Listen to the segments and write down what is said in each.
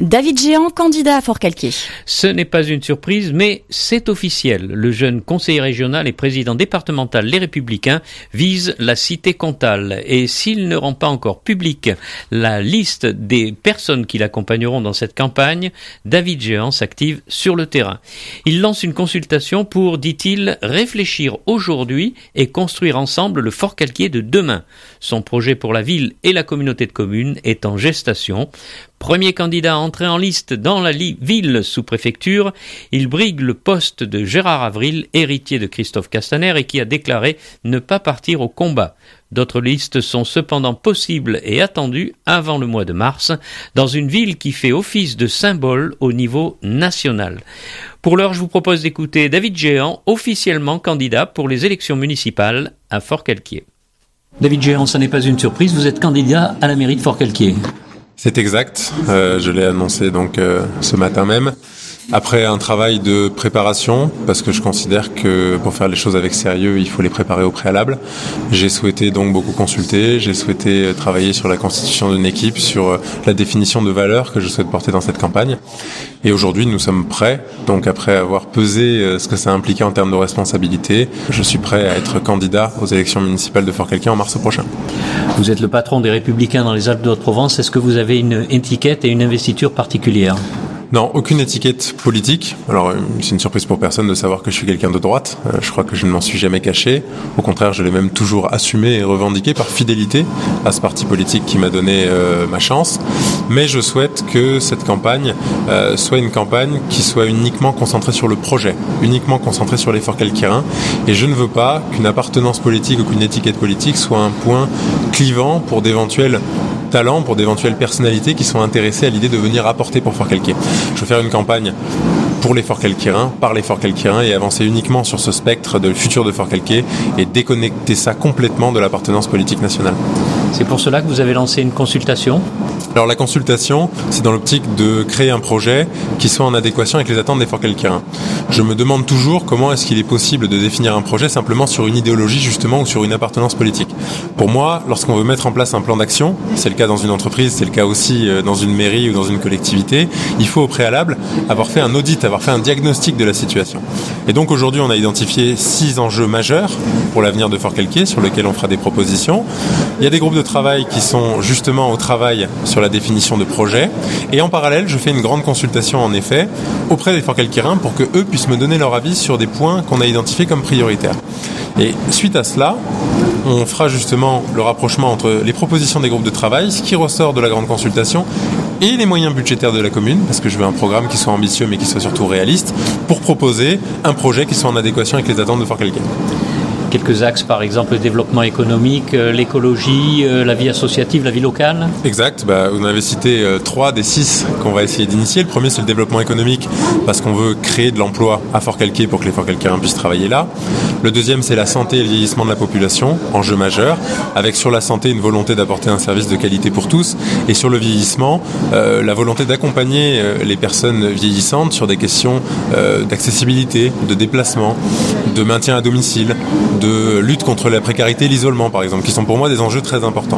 David Géant, candidat à Forcalquier. Ce n'est pas une surprise, mais c'est officiel. Le jeune conseiller régional et président départemental Les Républicains vise la cité Comtal. Et s'il ne rend pas encore publique la liste des personnes qui l'accompagneront dans cette campagne, David Géant s'active sur le terrain. Il lance une consultation pour, dit-il, réfléchir aujourd'hui et construire ensemble le Forcalquier de demain. Son projet pour la ville et la communauté de communes est en gestation. Premier candidat à entrer en liste dans la ville sous préfecture, il brigue le poste de Gérard Avril, héritier de Christophe Castaner et qui a déclaré ne pas partir au combat. D'autres listes sont cependant possibles et attendues avant le mois de mars, dans une ville qui fait office de symbole au niveau national. Pour l'heure, je vous propose d'écouter David Géant, officiellement candidat pour les élections municipales à Forcalquier. David Géant, ça n'est pas une surprise, vous êtes candidat à la mairie de Forcalquier. C'est exact, je l'ai annoncé donc ce matin même. Après un travail de préparation, parce que je considère que pour faire les choses avec sérieux, il faut les préparer au préalable. J'ai souhaité donc beaucoup consulter, j'ai souhaité travailler sur la constitution d'une équipe, sur la définition de valeurs que je souhaite porter dans cette campagne. Et aujourd'hui, nous sommes prêts. Donc après avoir pesé ce que ça impliquait en termes de responsabilité, je suis prêt à être candidat aux élections municipales de Forcalquier en mars prochain. Vous êtes le patron des Républicains dans les Alpes de Haute-Provence. Est-ce que vous avez une étiquette et une investiture particulière ? Non, aucune étiquette politique. Alors, c'est une surprise pour personne de savoir que je suis quelqu'un de droite. Je crois que je ne m'en suis jamais caché. Au contraire, je l'ai même toujours assumé et revendiqué par fidélité à ce parti politique qui m'a donné ma chance. Mais je souhaite que cette campagne soit une campagne qui soit uniquement concentrée sur le projet, uniquement concentrée sur les Forcalquiérains. Et je ne veux pas qu'une appartenance politique ou qu'une étiquette politique soit un point clivant pour d'éventuels talents, pour d'éventuelles personnalités qui sont intéressées à l'idée de venir apporter pour Forcalquier. Je veux faire une campagne pour les Forcalquiérains, par les Forcalquiérains et avancer uniquement sur ce spectre de futur de Forcalquier et déconnecter ça complètement de l'appartenance politique nationale. C'est pour cela que vous avez lancé une consultation ? Alors la consultation, c'est dans l'optique de créer un projet qui soit en adéquation avec les attentes des Forcalquiérains. Je me demande toujours comment est-ce qu'il est possible de définir un projet simplement sur une idéologie justement ou sur une appartenance politique. Pour moi, lorsqu'on veut mettre en place un plan d'action, c'est le cas dans une entreprise, c'est le cas aussi dans une mairie ou dans une collectivité, il faut au préalable avoir fait un audit, avoir fait un diagnostic de la situation. Et donc aujourd'hui, on a identifié 6 enjeux majeurs pour l'avenir de Forcalquier sur lesquels on fera des propositions. Il y a des groupes de travail qui sont justement au travail sur la définition de projets. Et en parallèle, je fais une grande consultation en effet auprès des Forcalquiérains pour que eux puissent me donner leur avis sur des points qu'on a identifiés comme prioritaires. Et suite à cela, on fera justement le rapprochement entre les propositions des groupes de travail, ce qui ressort de la grande consultation, et les moyens budgétaires de la commune, parce que je veux un programme qui soit ambitieux mais qui soit surtout réaliste, pour proposer un projet qui soit en adéquation avec les attentes de Forcalquier. Quelques axes, par exemple le développement économique, l'écologie, la vie associative, la vie locale. Exact, vous en avez cité 3 des 6 qu'on va essayer d'initier. Le premier, c'est le développement économique, parce qu'on veut créer de l'emploi à Forcalquier pour que les Forcalquiérains puissent travailler là. Le deuxième, c'est la santé et le vieillissement de la population, enjeu majeur, avec sur la santé une volonté d'apporter un service de qualité pour tous, et sur le vieillissement, la volonté d'accompagner les personnes vieillissantes sur des questions d'accessibilité, de déplacement, de maintien à domicile, de lutte contre la précarité et l'isolement, par exemple, qui sont pour moi des enjeux très importants.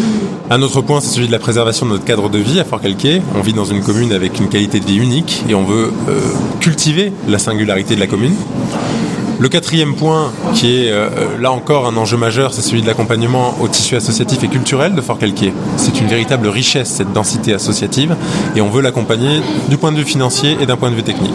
Un autre point, c'est celui de la préservation de notre cadre de vie à Forcalquier. On vit dans une commune avec une qualité de vie unique et on veut cultiver la singularité de la commune. Le quatrième point, qui est là encore un enjeu majeur, c'est celui de l'accompagnement au tissu associatif et culturel de Forcalquier. C'est une véritable richesse, cette densité associative, et on veut l'accompagner du point de vue financier et d'un point de vue technique.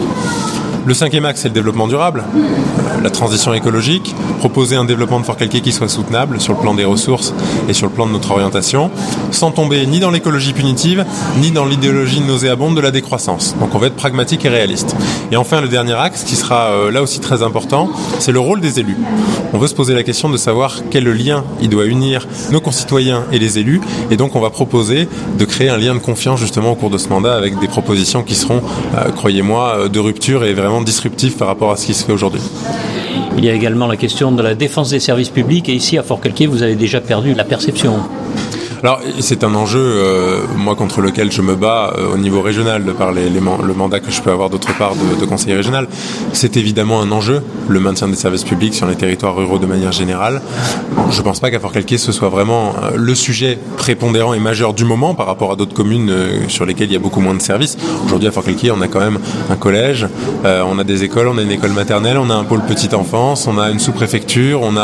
Le cinquième axe, c'est le développement durable, la transition écologique, proposer un développement de Forcalquier qui soit soutenable sur le plan des ressources et sur le plan de notre orientation, sans tomber ni dans l'écologie punitive, ni dans l'idéologie nauséabonde de la décroissance. Donc on va être pragmatique et réaliste. Et enfin, le dernier axe, qui sera là aussi très important, c'est le rôle des élus. On veut se poser la question de savoir quel lien il doit unir nos concitoyens et les élus, et donc on va proposer de créer un lien de confiance justement au cours de ce mandat avec des propositions qui seront, croyez-moi, de rupture et vraiment disruptif par rapport à ce qui se fait aujourd'hui. Il y a également la question de la défense des services publics et ici à Forcalquier, vous avez déjà perdu la perception. Alors, c'est un enjeu, moi, contre lequel je me bats au niveau régional, de par le mandat que je peux avoir d'autre part de conseiller régional. C'est évidemment un enjeu, le maintien des services publics sur les territoires ruraux de manière générale. Je ne pense pas qu'à Forcalquier, ce soit vraiment le sujet prépondérant et majeur du moment par rapport à d'autres communes sur lesquelles il y a beaucoup moins de services. Aujourd'hui, à Forcalquier, on a quand même un collège, on a des écoles, on a une école maternelle, on a un pôle petite enfance, on a une sous-préfecture, on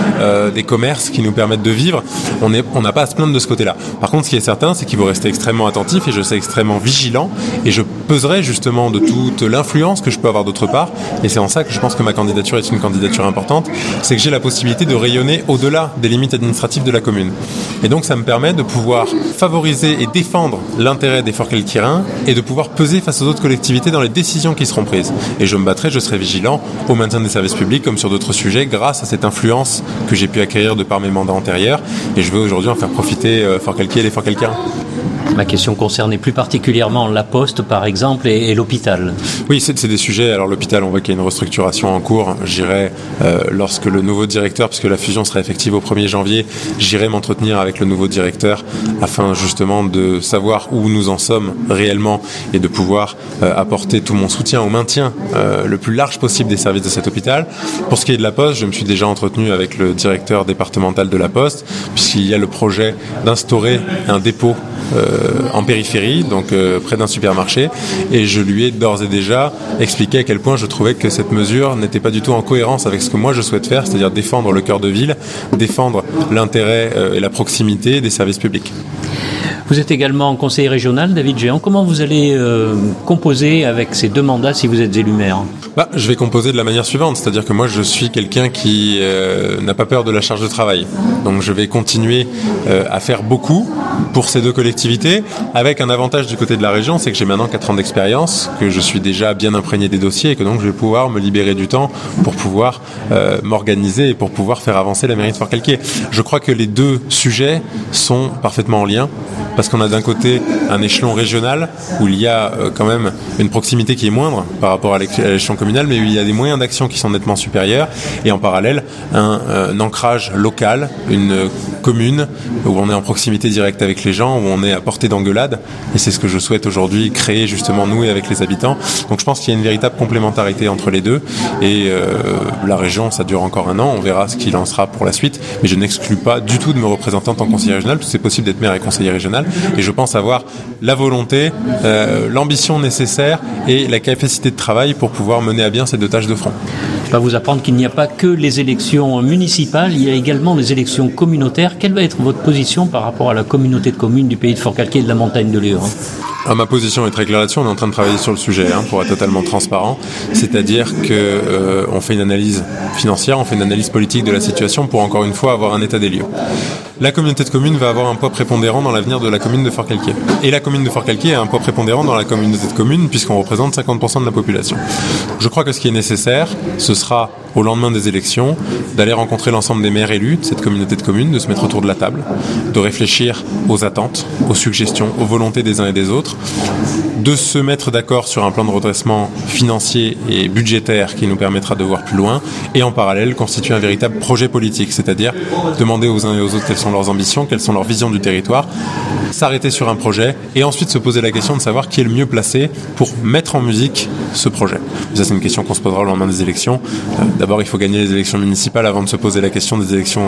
a des commerces qui nous permettent de vivre. On n'a pas à se plaindre de ce côté-là. Par contre, ce qui est certain, c'est qu'il faut rester extrêmement attentif et je sais extrêmement vigilant et je peserai justement de toute l'influence que je peux avoir d'autre part. Et c'est en ça que je pense que ma candidature est une candidature importante. C'est que j'ai la possibilité de rayonner au-delà des limites administratives de la commune. Et donc, ça me permet de pouvoir favoriser et défendre l'intérêt des Forcalquiérains et de pouvoir peser face aux autres collectivités dans les décisions qui seront prises. Et je me battrai, je serai vigilant au maintien des services publics comme sur d'autres sujets grâce à cette influence que j'ai pu acquérir de par mes mandats antérieurs. Et je veux aujourd'hui en faire profiter Forcalquier et les Forcalquiérains. Ma question concernait plus particulièrement la Poste, par exemple, et l'hôpital. Oui, c'est des sujets. Alors l'hôpital, on voit qu'il y a une restructuration en cours. J'irai, lorsque le nouveau directeur, puisque la fusion sera effective au 1er janvier, j'irai m'entretenir avec le nouveau directeur afin justement de savoir où nous en sommes réellement et de pouvoir apporter tout mon soutien au maintien le plus large possible des services de cet hôpital. Pour ce qui est de la Poste, je me suis déjà entretenu avec le directeur départemental de la Poste, puisqu'il y a le projet d'instaurer un dépôt en périphérie, donc près d'un supermarché, et je lui ai d'ores et déjà expliqué à quel point je trouvais que cette mesure n'était pas du tout en cohérence avec ce que moi je souhaite faire, c'est-à-dire défendre le cœur de ville, défendre l'intérêt et la proximité des services publics. Vous êtes également conseiller régional, David Géant. Comment vous allez composer avec ces 2 mandats si vous êtes élu maire ? Je vais composer de la manière suivante, c'est-à-dire que moi je suis quelqu'un qui n'a pas peur de la charge de travail. Donc je vais continuer à faire beaucoup pour ces 2 collectivités, avec un avantage du côté de la région, c'est que j'ai maintenant 4 ans d'expérience, que je suis déjà bien imprégné des dossiers et que donc je vais pouvoir me libérer du temps pour pouvoir m'organiser et pour pouvoir faire avancer la mairie de Forcalquier. Je crois que les 2 sujets sont parfaitement en lien, parce qu'on a d'un côté un échelon régional où il y a quand même une proximité qui est moindre par rapport à l'échelon communal, mais où il y a des moyens d'action qui sont nettement supérieurs, et en parallèle un ancrage local, une commune où on est en proximité directe avec les gens, où on est à portée d'engueulade, et c'est ce que je souhaite aujourd'hui créer justement nous et avec les habitants. Donc je pense qu'il y a une véritable complémentarité entre les 2, et la région ça dure encore 1 an, on verra ce qu'il en sera pour la suite, mais je n'exclus pas du tout de me représenter en tant que conseiller régional, parce que c'est possible d'être maire et conseiller régional, et je pense avoir la volonté, l'ambition nécessaire et la capacité de travail pour pouvoir mener à bien ces 2 tâches de front. Je vais vous apprendre qu'il n'y a pas que les élections municipales, il y a également les élections communautaires. Quelle va être votre position par rapport à la communauté de communes du pays de Forcalquier et de la montagne de Léon ? Ma position est très claire là-dessus, on est en train de travailler sur le sujet pour être totalement transparent, c'est-à-dire que on fait une analyse financière, on fait une analyse politique de la situation pour encore une fois avoir un état des lieux. La communauté de communes va avoir un poids prépondérant dans l'avenir de la commune de Forcalquier. Et la commune de Forcalquier a un poids prépondérant dans la communauté de communes puisqu'on représente 50% de la population. Je crois que ce qui est nécessaire, ce sera au lendemain des élections d'aller rencontrer l'ensemble des maires élus de cette communauté de communes, de se mettre autour de la table, de réfléchir aux attentes, aux suggestions, aux volontés des uns et des autres, de se mettre d'accord sur un plan de redressement financier et budgétaire qui nous permettra de voir plus loin, et en parallèle constituer un véritable projet politique, c'est-à-dire demander aux uns et aux autres quelles sont leurs ambitions, quelles sont leurs visions du territoire, s'arrêter sur un projet et ensuite se poser la question de savoir qui est le mieux placé pour mettre en musique ce projet. Et ça, c'est une question qu'on se posera au lendemain des élections. D'abord, il faut gagner les élections municipales avant de se poser la question des élections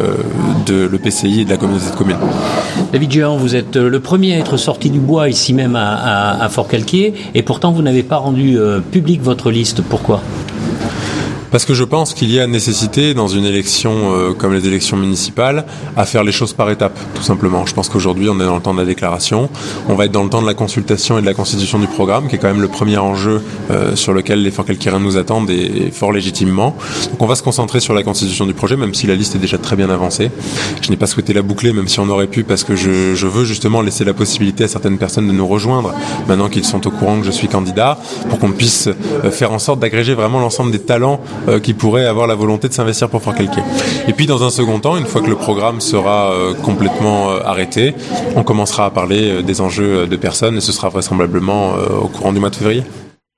de l'EPCI et de la communauté de communes. David Géant, vous êtes le premier à être sorti du bois ici même à Forcalquier, et pourtant vous n'avez pas rendu public votre liste. Pourquoi ? Parce que je pense qu'il y a nécessité, dans une élection comme les élections municipales, à faire les choses par étapes, tout simplement. Je pense qu'aujourd'hui, on est dans le temps de la déclaration. On va être dans le temps de la consultation et de la constitution du programme, qui est quand même le premier enjeu sur lequel les Forcalquiérains nous attendent, et fort légitimement. Donc on va se concentrer sur la constitution du projet, même si la liste est déjà très bien avancée. Je n'ai pas souhaité la boucler, même si on aurait pu, parce que je veux justement laisser la possibilité à certaines personnes de nous rejoindre, maintenant qu'ils sont au courant que je suis candidat, pour qu'on puisse faire en sorte d'agréger vraiment l'ensemble des talents qui pourraient avoir la volonté de s'investir pour Forcalquier. Et puis dans un second temps, une fois que le programme sera complètement arrêté, on commencera à parler des enjeux de personnes, et ce sera vraisemblablement au courant du mois de février.